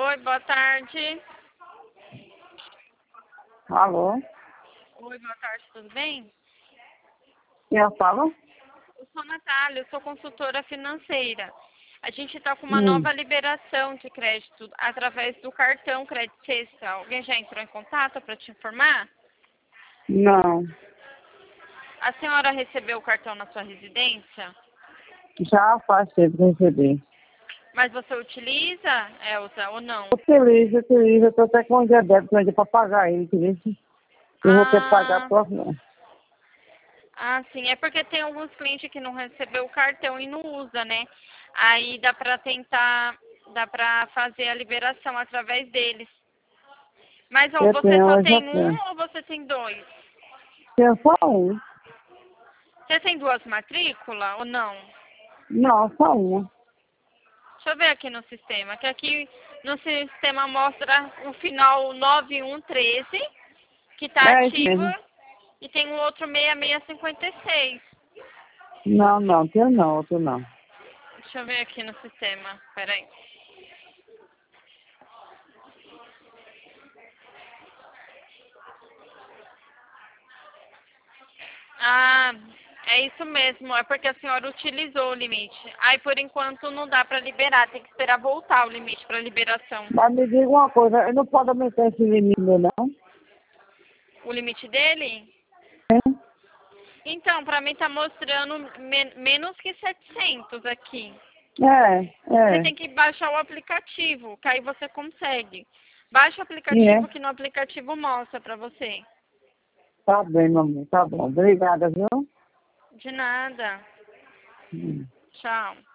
Oi, boa tarde. Alô? Oi, boa tarde, tudo bem? Eu falo? Eu sou a Natália, eu sou consultora financeira. A gente está com uma nova liberação de crédito através do cartão Crédito Sexta. Alguém já entrou em contato para te informar? Não. A senhora recebeu o cartão na sua residência? Já faz tempo que recebi. Mas você utiliza, Elza, ou não? Utilizo. Eu tô até com um dia débito ainda para pagar ele, entendeu? Eu vou ter que pagar Ah, próximo. sim. É porque tem alguns clientes que não recebeu o cartão e não usa, né? Aí dá pra fazer a liberação através deles. Mas ó, você só Eu já tem um tenho. ou você tem dois? Tenho só um. Você tem duas matrículas ou não? Não, só uma. Deixa eu ver aqui no sistema, que aqui no sistema mostra o final 9113, que está É isso ativo, mesmo. e tem o outro 6656. Não, tenho não, outro não. Deixa eu ver aqui no sistema, peraí. Ah, é isso mesmo, é porque a senhora utilizou o limite. Aí por enquanto não dá para liberar, tem que esperar voltar o limite para liberação. Mas me diga uma coisa, eu não posso aumentar esse limite, não? O limite dele? É? Então, para mim tá mostrando menos que 700 aqui. Você É. tem que baixar o aplicativo, que aí você consegue. Baixa o E é. aplicativo que no aplicativo mostra para você. Tá bem, meu amor, tá bom. Obrigada, viu? De nada. Hum. Tchau.